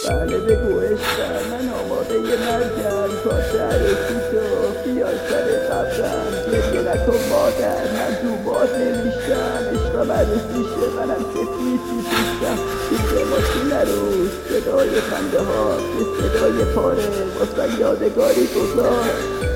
بله بگو عشقم، من آماده مرگم، کارت عروسی تو بیار سر قبرم. گریه نکن مادر، من دوباد نمیشم، عشقم عروسیشه منم سفید میپوشم. توی ماشین نروز صدای خنده ها یه صدای پاره واسه یادگاری گذار.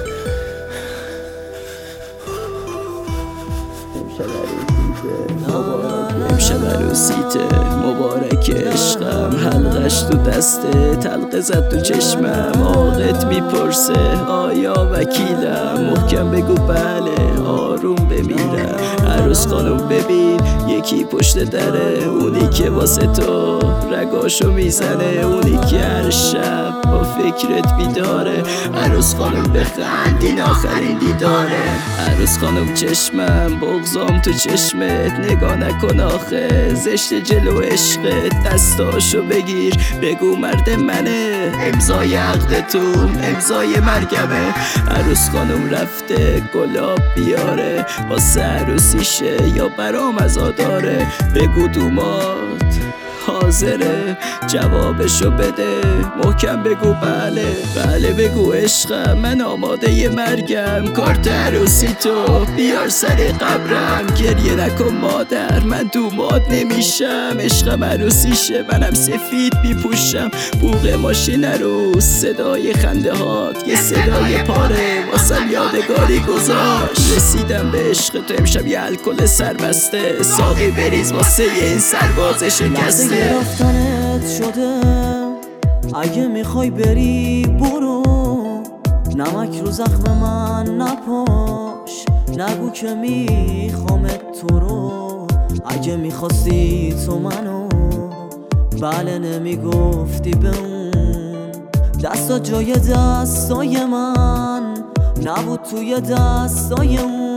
امشب عروسیته مبارک عشقم، حلقش تو دسته تلقه زد تو چشمم. عاقت میپرسه آیا وکیلم، محکم بگو بله آروم بمیرم. عروس خانم ببین یکی پشت دره، اونی که واسه تو رگاشو میزنه، اونی که هر شب با فکرت بیداره. عروس خانم بخند این آخرین دیداره. عروس خانم چشمم بغضام تو چشمت، نگاه نکن آخه زشت جلو عشقت. دستاشو بگیر بگو مرد منه، امضای عقدتون امضای مرگمه. عروس خانم رفته گلاب بیاره واسه عروسیشه یا برام عزاداره. بگو دومات حاضره جوابشو بده، محکم بگو بله بله بگو عشقم، من آماده مرگم، کارت عروسی تو بیار سر قبرم. گریه نکن مادر، من دوماد نمیشم، عشقم عروسیشه منم سفید میپوشم. بوق ماشین عروس صدای خنده هات یه صدای پاره واسم یادگاری گذاشت. رسیدم به عشق تو امشب یه الکل سربسته، ساقی بریز واسه این سرباز شکسته. گرفتنت شده اگه میخوای بری برو، نمک رو زخم من نپاش، نگو که میخوامت تو رو. اگه میخواستی تو منو بله نمیگفتی به اون، دستا جای دستای من نبود توی دستای اون.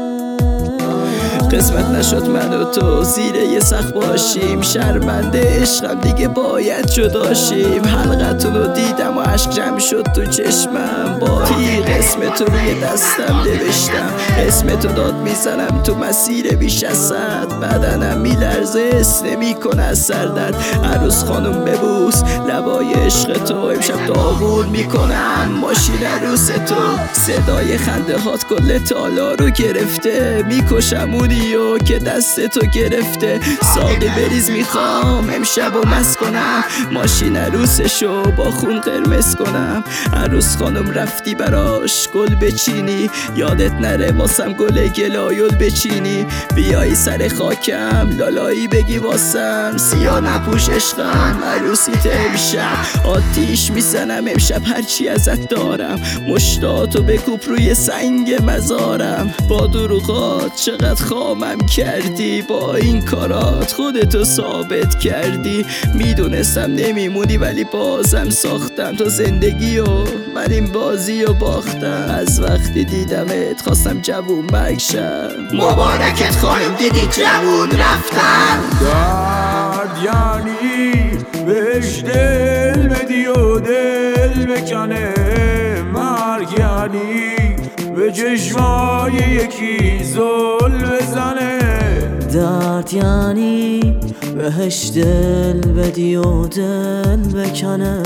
قسمت نشد من و تو زیر یه سقف باشیم، شرمنده عشقم دیگه باید جداشیم. حلقتونو دیدم و عشق جمع شد تو چشمم، با تیغ اسم تو روی دستم نوشتم. اسم تو داد میزنم تو مسیر بیش از 100، بدنم میلرزه حس نمیکنه از سردرد. عروس خانم ببوس لبای عشق تو، امشب داغون میکنم ماشین عروس تو. صدای خنده هات کل تالا رو گرفته، میکشم اونیو که دست تو گرفته. ساقی بریز میخوام امشب و مست کنم، ماشین عروسشو با خون قرمز کنم. عروس خانم رفتی براش گل بچینی، یادت نره واسم گل گلایول بچینی. بیایی سر خاکم لالایی بگی واسم، سیاه نپوش عشقم عروسیت امشب. آتیش میزنم امشب هرچی ازت دارم، مشتاتو بکوب روی سنگ مزارم. با دروغات چقدر خامم کردی، با این کارات خودتو ثابت کردی. میدونستم نمیمونی ولی بازم ساختم تو زندگی و من این بازی و باختم. از وقتی دیدمت خواستم جوون بکشم، مبارکت خانم دیدی جوون رفتم. درد یعنی بهش دل بدی و دل بکنه، مرگ یعنی به چشمای یکی زل بزنه. درد یعنی بهش دل بدی و دل بکنه.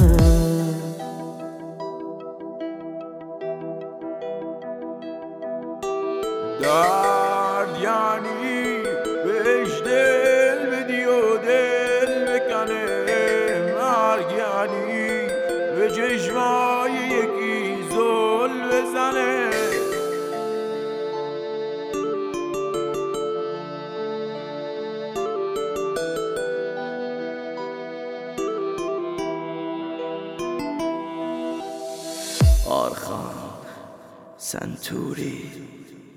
درد یعنی بهش دل بدی و دل بکنه، مرگ یعنی به چشمای یکی زل بزنه. آرخان سنتوری